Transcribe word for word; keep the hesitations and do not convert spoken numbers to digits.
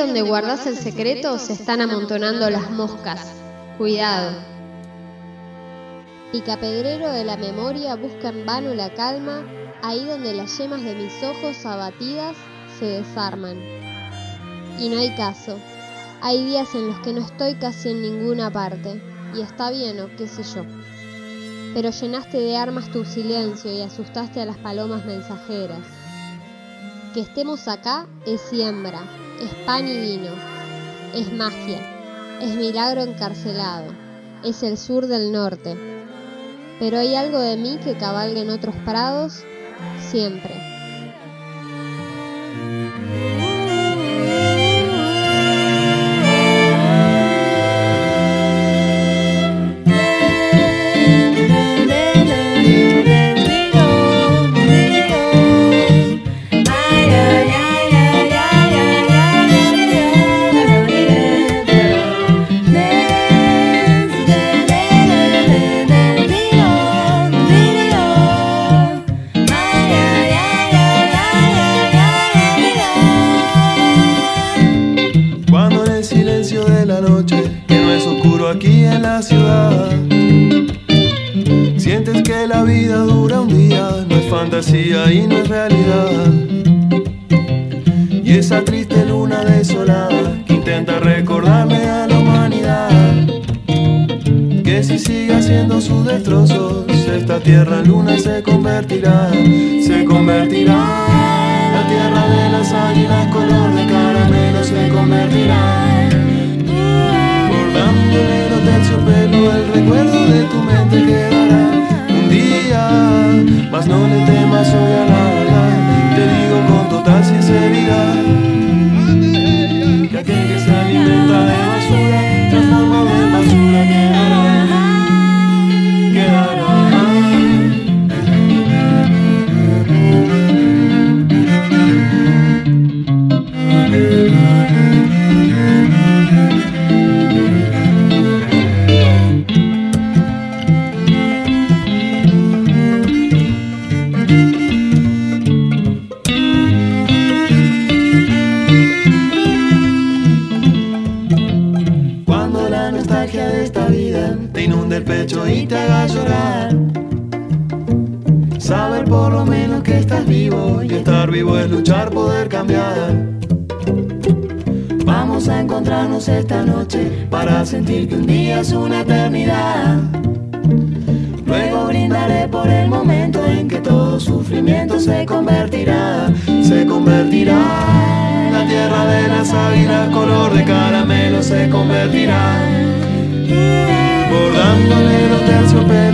donde guardas el secreto se están amontonando las moscas. Cuidado. Picapedrero de la memoria busca en vano la calma, ahí donde las yemas de mis ojos abatidas se desarman. Y no hay caso. Hay días en los que no estoy casi en ninguna parte, y está bien o qué sé yo. Pero llenaste de armas tu silencio y asustaste a las palomas mensajeras. Que estemos acá es siembra, es pan y vino, es magia, es milagro encarcelado, es el sur del norte. Pero hay algo de mí que cabalga en otros prados siempre. Aquí en la ciudad sientes que la vida dura un día, no es fantasía y no es realidad. Y esa triste luna desolada que intenta recordarle a la humanidad que si sigue haciendo sus destrozos, esta tierra en luna se convertirá, se convertirá. La tierra de las águilas color de caramelo se convertirá. Negro terciopelo, el recuerdo de tu mente quedará un día, mas no le temas hoy a nada, te digo con total sinceridad, que aquel que se alimenta de basura, transformado en basura quedará, quedará. El pecho y te haga llorar, saber por lo menos que estás vivo, y estar vivo es luchar, poder cambiar. Vamos a encontrarnos esta noche para sentir que un día es una eternidad. Luego brindaré por el momento en que todo sufrimiento se convertirá, se convertirá. La tierra de las águilas color de caramelo se convertirá. Bordándole los terciopelos